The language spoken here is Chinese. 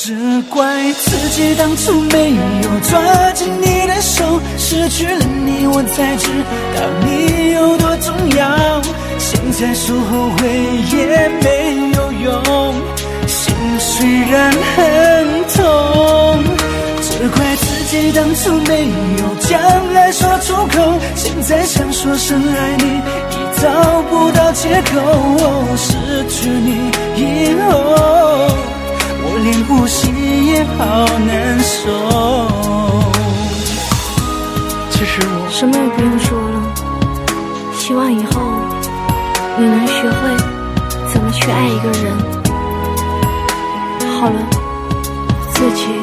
只怪自己当初没有抓紧你的手，失去了你我才知道你有多重要。现在说后悔也没有用，心虽然很痛，只怪自己当初没有将爱说出口。现在想说声爱你已找不到借口，失去你以后我连呼吸也好难受。 其实我什么也不用说了，希望以后你能学会怎么去爱一个人。好了，自己